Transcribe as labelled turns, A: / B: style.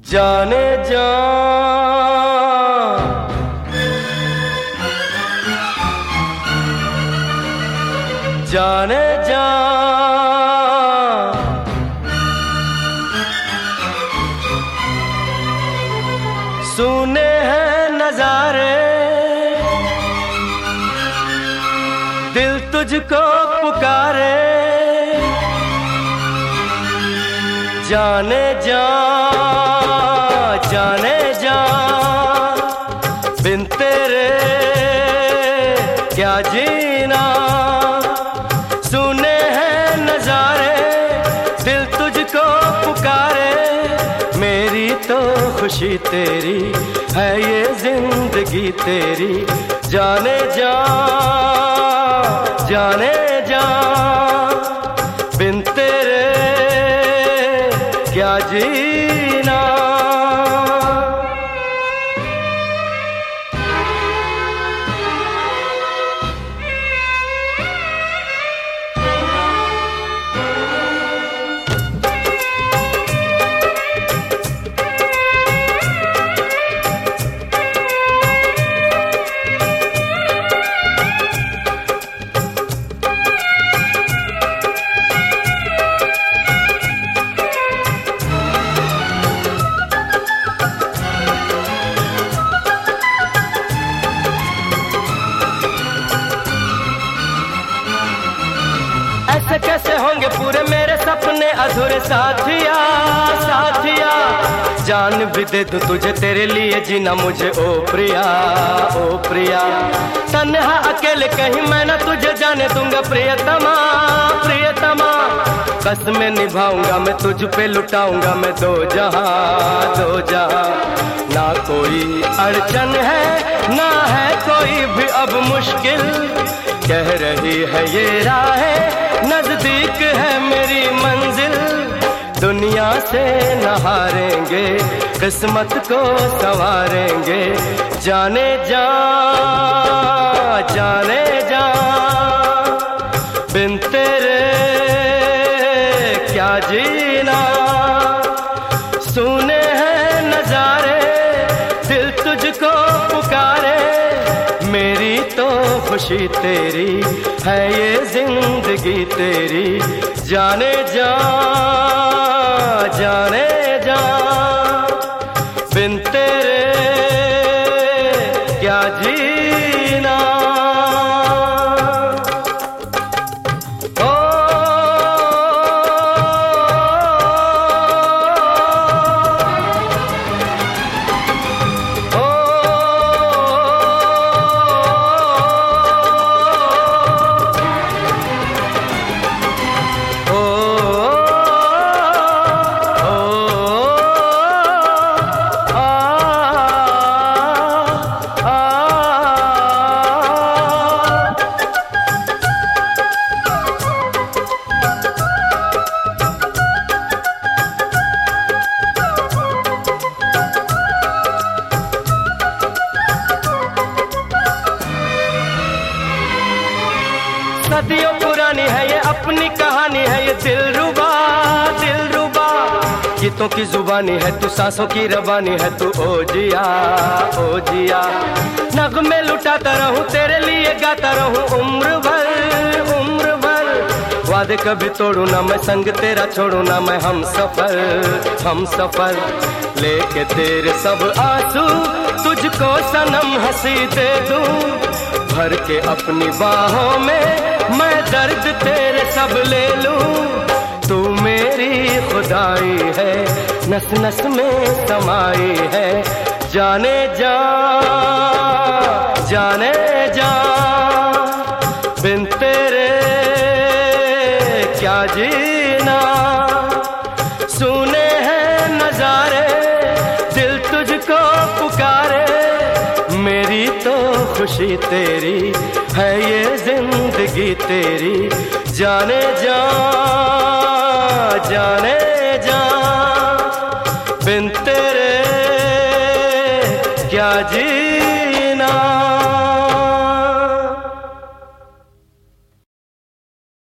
A: जाने जा जाने जा सुने हैं नजारे दिल तुझको पुकारे जाने जा जाने जा बिन तेरे क्या जीना सुने हैं नजारे दिल तुझको पुकारे मेरी तो खुशी तेरी है ये जिंदगी तेरी जाने जा जाने जा बिन तेरे क्या जीना ऐसे कैसे होंगे पूरे मेरे सपने अधूरे साथिया साथिया जान भी दे दूं तुझे तेरे लिए जीना मुझे ओ प्रिया तन्हा अकेले कहीं मैं ना तुझे जाने दूंगा प्रियतमा प्रियतमा कसमें निभाऊंगा मैं तुझ पे लुटाऊंगा मैं दो जहां ना कोई अड़चन है ना है कोई भी अब मुश्किल कह रही है ये राहें नजदीक है मेरी मंजिल दुनिया से न हारेंगे किस्मत को संवारेंगे जाने जा जाने जा बिन तेरे क्या जीना सुने हैं नजारे दिल तुझको पुकारे मेरी तो खुशी तेरी है ये जिंदगी तेरी जाने जा जाने जा बिन तेरे क्या जीना सदियों पुरानी है ये अपनी कहानी है ये दिलरुबा गीतों की जुबानी है तू सांसों की रवानी है तू ओ जिया नगमे लुटाता रहूं तेरे लिए गाता रहूं उम्र भर वादे कभी तोड़ू ना मैं संग तेरा छोड़ू ना मैं हम सफर लेके तेरे सब आंसू तुझको सनम हंसी दे दूं भर के अपनी बाहों में मैं दर्द तेरे सब ले लूं तू मेरी खुदाई है नस नस में समाई है जाने जा जाने जा बिन तेरे क्या जीना सुने हैं नजारे दिल तुझको पुकारे मेरी तो खुशी तेरी है ये जिंदगी तेरी जाने जा जाने